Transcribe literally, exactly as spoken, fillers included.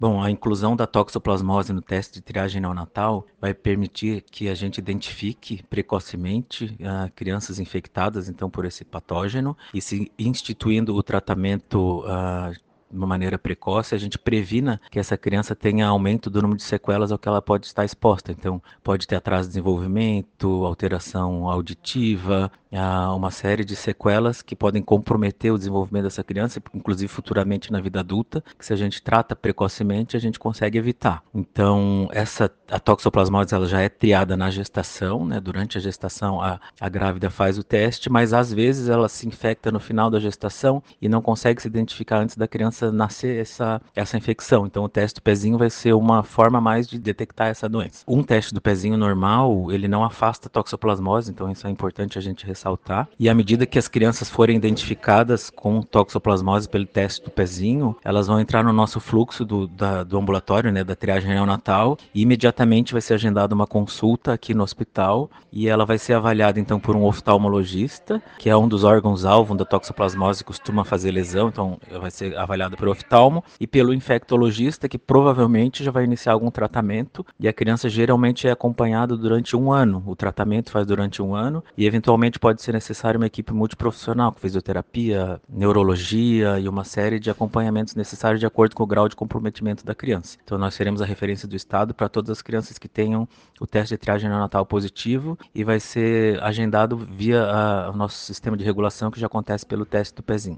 Bom, a inclusão da toxoplasmose no teste de triagem neonatal vai permitir que a gente identifique precocemente ah, crianças infectadas, então, por esse patógeno, e se instituindo o tratamento ah, de uma maneira precoce, a gente previna que essa criança tenha aumento do número de sequelas ao que ela pode estar exposta. Então, pode ter atraso de desenvolvimento, alteração auditiva, ah, uma série de sequelas que podem comprometer o desenvolvimento dessa criança, inclusive futuramente na vida adulta, que se a gente trata precocemente, a gente consegue evitar. Então, essa a toxoplasmose ela já é triada na gestação, né? Durante a gestação, a, a grávida faz o teste, mas às vezes ela se infecta no final da gestação e não consegue se identificar antes da criança nascer essa, essa infecção. Então, o teste do pezinho vai ser uma forma a mais de detectar essa doença. Um teste do pezinho normal, ele não afasta a toxoplasmose, então isso é importante a gente ressaltar. E à medida que as crianças forem identificadas com toxoplasmose pelo teste do pezinho, elas vão entrar no nosso fluxo do, da, do ambulatório, né, da triagem neonatal, e imediatamente vai ser agendada uma consulta aqui no hospital e ela vai ser avaliada então por um oftalmologista, que é um dos órgãos-alvo da toxoplasmose, costuma fazer lesão, então vai ser avaliada por oftalmo, e pelo infectologista, que provavelmente já vai iniciar algum tratamento, e a criança geralmente é acompanhada durante um ano. O tratamento faz durante um ano e eventualmente pode ser necessário uma equipe multiprofissional, com fisioterapia, neurologia e uma série de acompanhamentos necessários de acordo com o grau de comprometimento da criança. Então nós seremos a referência do Estado para todas as crianças que tenham o teste de triagem neonatal positivo e vai ser agendado via a, o nosso sistema de regulação que já acontece pelo teste do pezinho.